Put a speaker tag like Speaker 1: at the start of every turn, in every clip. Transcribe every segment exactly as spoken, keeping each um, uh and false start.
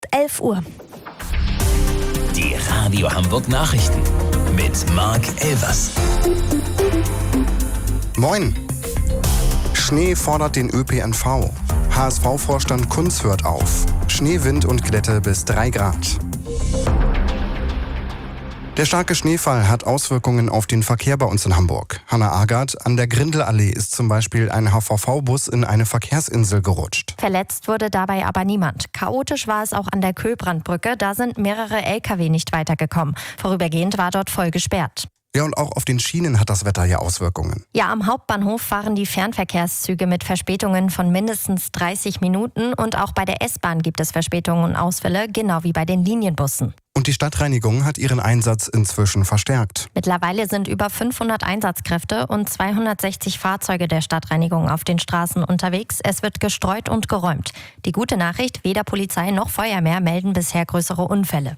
Speaker 1: elf Uhr.
Speaker 2: Die Radio Hamburg Nachrichten mit Marc Elvers.
Speaker 3: Moin. Schnee fordert den Ö P N V. H S V-Vorstand Kunz hört auf. Schnee, Wind und Glätte bis drei Grad. Der starke Schneefall hat Auswirkungen auf den Verkehr bei uns in Hamburg. Hanna Agard, an der Grindelallee ist zum Beispiel ein H V V-Bus in eine Verkehrsinsel gerutscht.
Speaker 1: Verletzt wurde dabei aber niemand. Chaotisch war es auch an der Köbrandbrücke, da sind mehrere L K W nicht weitergekommen. Vorübergehend war dort voll gesperrt.
Speaker 3: Ja, und auch auf den Schienen hat das Wetter ja Auswirkungen.
Speaker 1: Ja, am Hauptbahnhof fahren die Fernverkehrszüge mit Verspätungen von mindestens dreißig Minuten und auch bei der S-Bahn gibt es Verspätungen und Ausfälle, genau wie bei den Linienbussen.
Speaker 3: Und die Stadtreinigung hat ihren Einsatz inzwischen verstärkt.
Speaker 1: Mittlerweile sind über fünfhundert Einsatzkräfte und zweihundertsechzig Fahrzeuge der Stadtreinigung auf den Straßen unterwegs. Es wird gestreut und geräumt. Die gute Nachricht, weder Polizei noch Feuerwehr melden bisher größere Unfälle.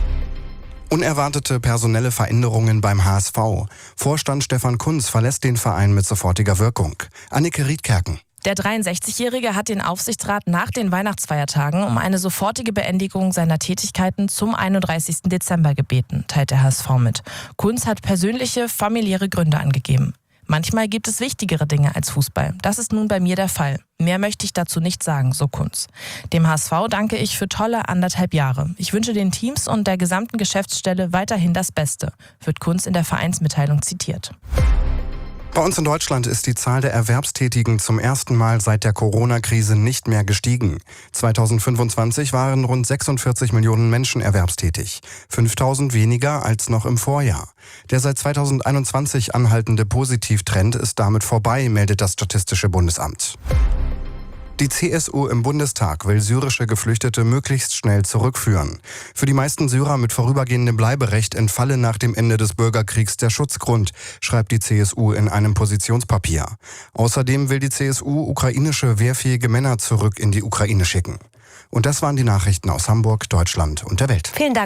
Speaker 3: Unerwartete personelle Veränderungen beim H S V. Vorstand Stefan Kunz verlässt den Verein mit sofortiger Wirkung. Annike Riedkerken.
Speaker 4: Der dreiundsechzigjährige hat den Aufsichtsrat nach den Weihnachtsfeiertagen um eine sofortige Beendigung seiner Tätigkeiten zum einunddreißigsten Dezember gebeten, teilt der H S V mit. Kunz hat persönliche, familiäre Gründe angegeben. Manchmal gibt es wichtigere Dinge als Fußball. Das ist nun bei mir der Fall. Mehr möchte ich dazu nicht sagen, so Kunz. Dem H S V danke ich für tolle anderthalb Jahre. Ich wünsche den Teams und der gesamten Geschäftsstelle weiterhin das Beste, wird Kunz in der Vereinsmitteilung zitiert.
Speaker 3: Bei uns in Deutschland ist die Zahl der Erwerbstätigen zum ersten Mal seit der Corona-Krise nicht mehr gestiegen. zweitausendfünfundzwanzig waren rund sechsundvierzig Millionen Menschen erwerbstätig. fünftausend weniger als noch im Vorjahr. Der seit zweitausendeinundzwanzig anhaltende Positivtrend ist damit vorbei, meldet das Statistische Bundesamt. Die C S U im Bundestag will syrische Geflüchtete möglichst schnell zurückführen. Für die meisten Syrer mit vorübergehendem Bleiberecht entfalle nach dem Ende des Bürgerkriegs der Schutzgrund, schreibt die C S U in einem Positionspapier. Außerdem will die C S U ukrainische wehrfähige Männer zurück in die Ukraine schicken. Und das waren die Nachrichten aus Hamburg, Deutschland und der Welt.
Speaker 1: Vielen Dank.